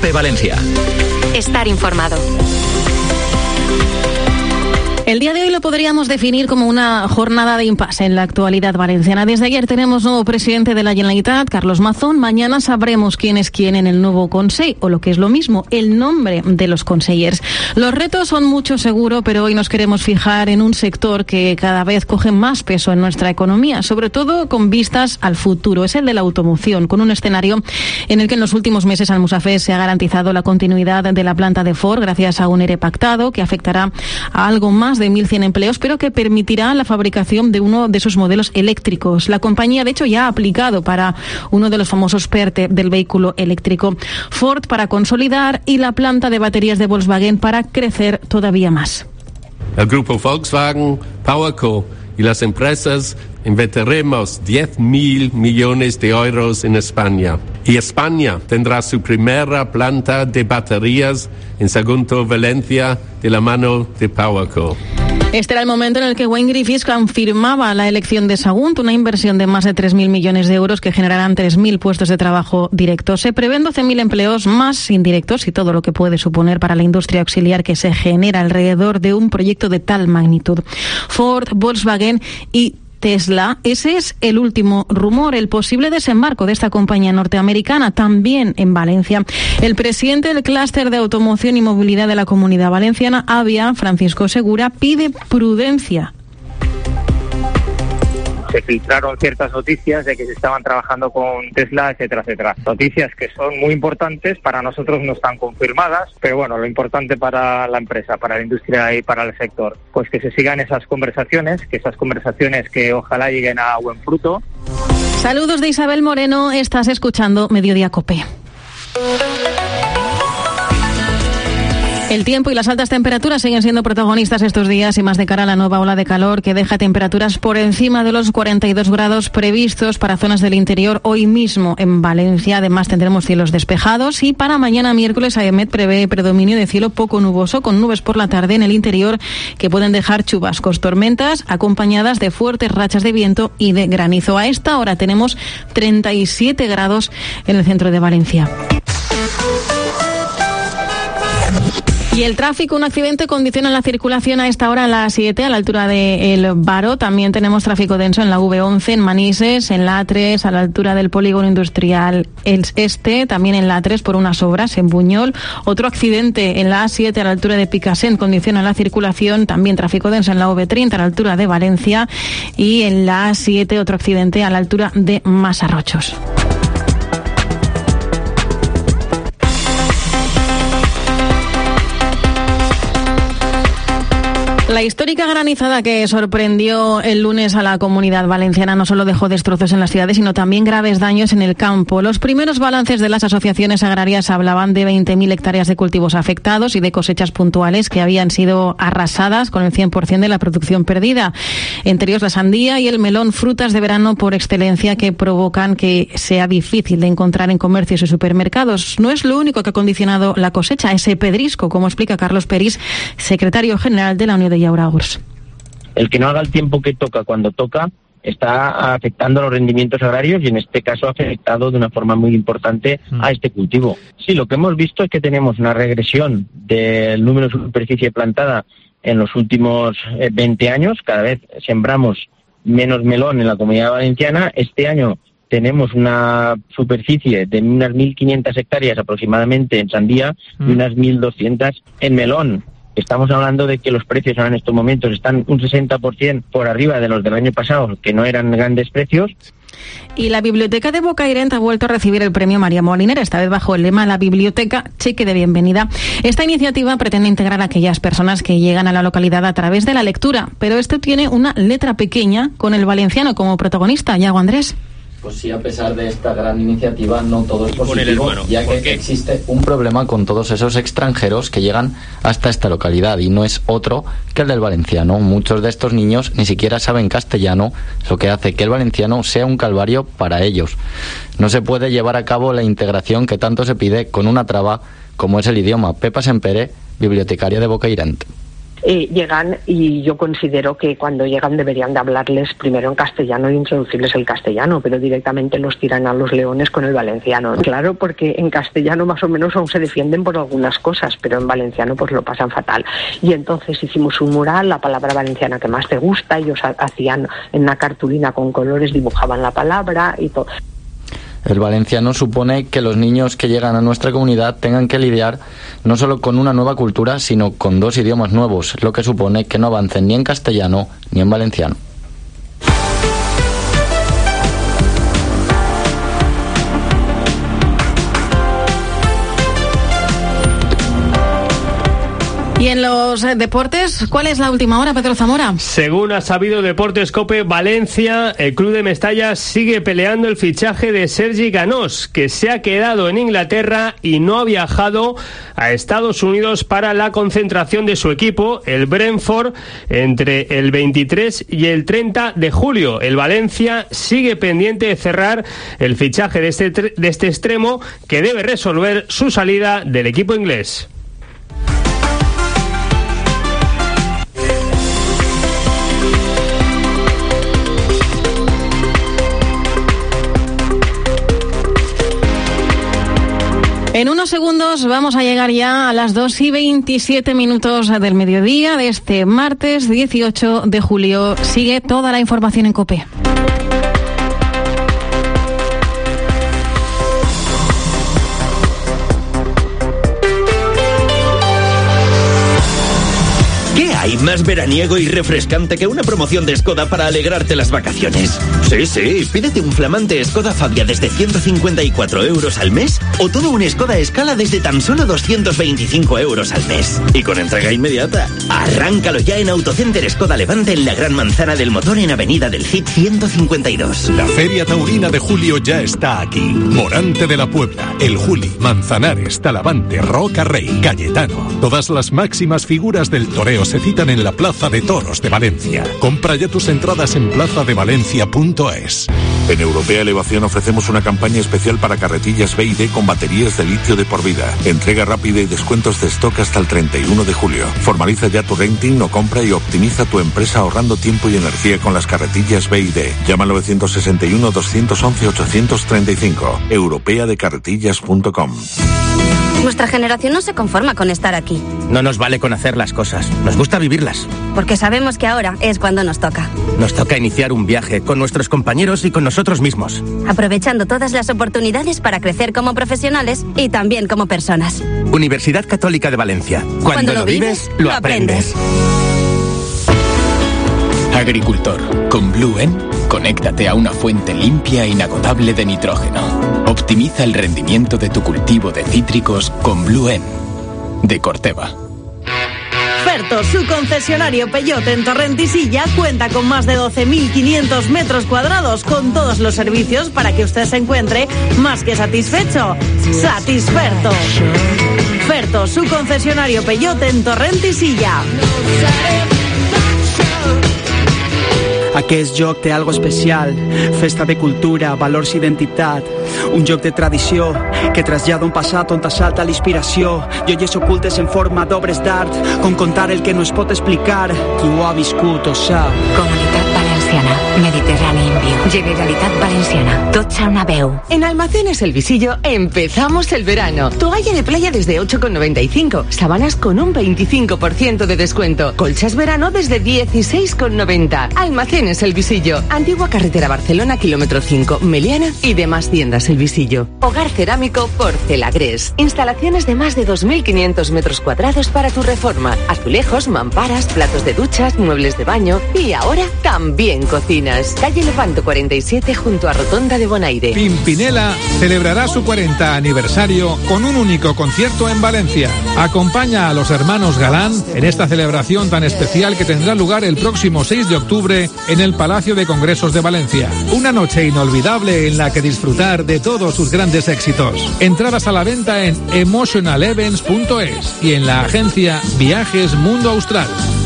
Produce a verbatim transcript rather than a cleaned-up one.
COPE Valencia. Estar informado. El día de hoy lo podríamos definir como una jornada de impasse en la actualidad valenciana. Desde ayer tenemos nuevo presidente de la Generalitat, Carlos Mazón. Mañana sabremos quién es quién en el nuevo Consell, o lo que es lo mismo, el nombre de los consellers. Los retos son muchos seguro, pero hoy nos queremos fijar en un sector que cada vez coge más peso en nuestra economía, sobre todo con vistas al futuro. Es el de la automoción, con un escenario en el que en los últimos meses Almusafes se ha garantizado la continuidad de la planta de Ford gracias a un ERE pactado que afectará a algo más de mil cien empleos, pero que permitirá la fabricación de uno de sus modelos eléctricos. La compañía, de hecho, ya ha aplicado para uno de los famosos PERTE del vehículo eléctrico. Ford para consolidar y la planta de baterías de Volkswagen para crecer todavía más. El grupo Volkswagen, PowerCo y las empresas invertiremos diez mil millones de euros en España. Y España tendrá su primera planta de baterías en Sagunto, Valencia, de la mano de PowerCo. Este era el momento en el que Wayne Griffiths confirmaba la elección de Sagunto, una inversión de más de tres mil millones de euros que generarán tres mil puestos de trabajo directos. Se prevén doce mil empleos más indirectos y todo lo que puede suponer para la industria auxiliar que se genera alrededor de un proyecto de tal magnitud. Ford, Volkswagen y Tesla, ese es el último rumor, el posible desembarco de esta compañía norteamericana también en Valencia. El presidente del clúster de automoción y movilidad de la Comunidad Valenciana, AVIA, Francisco Segura, pide prudencia. Se filtraron ciertas noticias de que se estaban trabajando con Tesla, etcétera, etcétera. Noticias que son muy importantes, para nosotros no están confirmadas, pero bueno, lo importante para la empresa, para la industria y para el sector, pues que se sigan esas conversaciones, que esas conversaciones que ojalá lleguen a buen fruto. Saludos de Isabel Moreno, estás escuchando Mediodía COPE. El tiempo y las altas temperaturas siguen siendo protagonistas estos días y más de cara a la nueva ola de calor que deja temperaturas por encima de los cuarenta y dos grados previstos para zonas del interior hoy mismo en Valencia. Además tendremos cielos despejados y para mañana miércoles AEMET prevé predominio de cielo poco nuboso con nubes por la tarde en el interior que pueden dejar chubascos, tormentas acompañadas de fuertes rachas de viento y de granizo. A esta hora tenemos treinta y siete grados en el centro de Valencia. Y el tráfico, un accidente condiciona la circulación a esta hora a la siete, a la altura de El Varo. También tenemos tráfico denso en la V once, en Manises, en la A tres, a la altura del polígono industrial El Este, también en la A tres por unas obras en Buñol. Otro accidente en la A siete, a la altura de Picassent, condiciona la circulación. También tráfico denso en la V treinta, a la altura de Valencia. Y en la A siete, otro accidente a la altura de Masarrochos. La histórica granizada que sorprendió el lunes a la Comunidad Valenciana no solo dejó destrozos en las ciudades, sino también graves daños en el campo. Los primeros balances de las asociaciones agrarias hablaban de veinte mil hectáreas de cultivos afectados y de cosechas puntuales que habían sido arrasadas con el cien por ciento de la producción perdida. Entre ellos la sandía y el melón, frutas de verano por excelencia que provocan que sea difícil de encontrar en comercios y supermercados. No es lo único que ha condicionado la cosecha, ese pedrisco, como explica Carlos Peris, secretario general de la Unión de Yauragurs. El que no haga el tiempo que toca cuando toca está afectando a los rendimientos agrarios y en este caso ha afectado de una forma muy importante mm. a este cultivo. Sí, lo que hemos visto es que tenemos una regresión del número de superficie plantada en los últimos eh, veinte años. Cada vez sembramos menos melón en la Comunidad Valenciana. Este año tenemos una superficie de unas mil quinientas hectáreas aproximadamente en sandía mm. y unas mil doscientas en melón. Estamos hablando de que los precios ahora en estos momentos están un sesenta por ciento por arriba de los del año pasado, que no eran grandes precios. Y la Biblioteca de Bocairent ha vuelto a recibir el premio María Molinera, esta vez bajo el lema La Biblioteca, cheque de bienvenida. Esta iniciativa pretende integrar a aquellas personas que llegan a la localidad a través de la lectura, pero esto tiene una letra pequeña con el valenciano como protagonista. Yago Andrés. Pues sí, a pesar de esta gran iniciativa, no todo es positivo, ya que existe un problema con todos esos extranjeros que llegan hasta esta localidad, y no es otro que el del valenciano. Muchos de estos niños ni siquiera saben castellano, lo que hace que el valenciano sea un calvario para ellos. No se puede llevar a cabo la integración que tanto se pide con una traba como es el idioma. Pepa Sempere, bibliotecaria de Bocairent. eh, llegan, y yo considero que cuando llegan deberían de hablarles primero en castellano e introducirles el castellano, pero directamente los tiran a los leones con el valenciano. Claro, porque en castellano más o menos aún se defienden por algunas cosas, pero en valenciano pues lo pasan fatal. Y entonces hicimos un mural, la palabra valenciana que más te gusta, ellos hacían en una cartulina con colores, dibujaban la palabra y todo. El valenciano supone que los niños que llegan a nuestra comunidad tengan que lidiar no solo con una nueva cultura, sino con dos idiomas nuevos, lo que supone que no avancen ni en castellano ni en valenciano. Y en los deportes, ¿cuál es la última hora, Pedro Zamora? Según ha sabido Deportes Cope Valencia, el club de Mestalla sigue peleando el fichaje de Sergi Ganós, que se ha quedado en Inglaterra y no ha viajado a Estados Unidos para la concentración de su equipo, el Brentford, entre el veintitrés y el treinta de julio. El Valencia sigue pendiente de cerrar el fichaje de este, de este extremo, que debe resolver su salida del equipo inglés. En unos segundos vamos a llegar ya a las dos y veintisiete minutos del mediodía de este martes dieciocho de julio. Sigue toda la información en COPE. ¿Qué hay más veraniego y refrescante que una promoción de Skoda para alegrarte las vacaciones? Sí, sí, pídete un flamante Skoda Fabia desde ciento cincuenta y cuatro euros al mes o todo un Skoda Scala desde tan solo doscientos veinticinco euros al mes. Y con entrega inmediata, arráncalo ya en Autocenter Skoda Levante en la Gran Manzana del Motor en Avenida del Cid ciento cincuenta y dos. La Feria Taurina de Julio ya está aquí. Morante de la Puebla, El Juli, Manzanares, Talavante, Roca Rey, Cayetano. Todas las máximas figuras del toreo se citan en la Plaza de Toros de Valencia. Compra ya tus entradas en plaza de valencia punto es. En Europea Elevación ofrecemos una campaña especial para carretillas B y D con baterías de litio de por vida. Entrega rápida y descuentos de stock hasta el treinta y uno de julio. Formaliza ya tu renting o compra y optimiza tu empresa ahorrando tiempo y energía con las carretillas B y D. Llama al nueve seis uno, dos once, ocho tres cinco. europea de carretillas punto com. Nuestra generación no se conforma con estar aquí. No nos vale con hacer las cosas, nos gusta vivirlas. Porque sabemos que ahora es cuando nos toca. Nos toca iniciar un viaje con nuestros compañeros y con nosotros mismos. Aprovechando todas las oportunidades para crecer como profesionales y también como personas. Universidad Católica de Valencia. Cuando, cuando lo, lo vives, vives, lo aprendes. Agricultor, con Blue N, conéctate a una fuente limpia e inagotable de nitrógeno. Optimiza el rendimiento de tu cultivo de cítricos con Blue N, de Corteva. Ferto, su concesionario Peugeot en Torrent y Silla, cuenta con más de doce mil quinientos metros cuadrados con todos los servicios para que usted se encuentre más que satisfecho. Satisferto. Ferto, su concesionario Peugeot en Torrent i Silla. Aquest joc té algo especial, festa de cultura, valors i identitat, un joc de tradició que trasllada un passat on t'assalta l'inspiració, joies ocultes en forma d'obres d'art, com contar el que no es pot explicar, qui ho ha viscut ho sap. Comunitat Valenciana, Mediterráneo Indio, Generalitat Valenciana, Tocha una veu. En Almacenes El Visillo empezamos el verano. Toalla de playa desde ocho con noventa y cinco, sábanas con un veinticinco por ciento de descuento, colchas verano desde dieciséis con noventa. Almacenes El Visillo, antigua carretera Barcelona, kilómetro cinco, Meliana y demás tiendas El Visillo. Hogar cerámico Porcelagres, instalaciones de más de dos mil quinientos metros cuadrados para tu reforma, azulejos, mamparas, platos de duchas, muebles de baño y ahora también cocinas. Calle Lepanto cuarenta y siete junto a Rotonda de Bonaire. Pimpinela celebrará su cuarenta aniversario con un único concierto en Valencia. Acompaña a los hermanos Galán en esta celebración tan especial que tendrá lugar el próximo seis de octubre en el Palacio de Congresos de Valencia. Una noche inolvidable en la que disfrutar de todos sus grandes éxitos. Entradas a la venta en emotional events punto es y en la agencia Viajes Mundo Austral.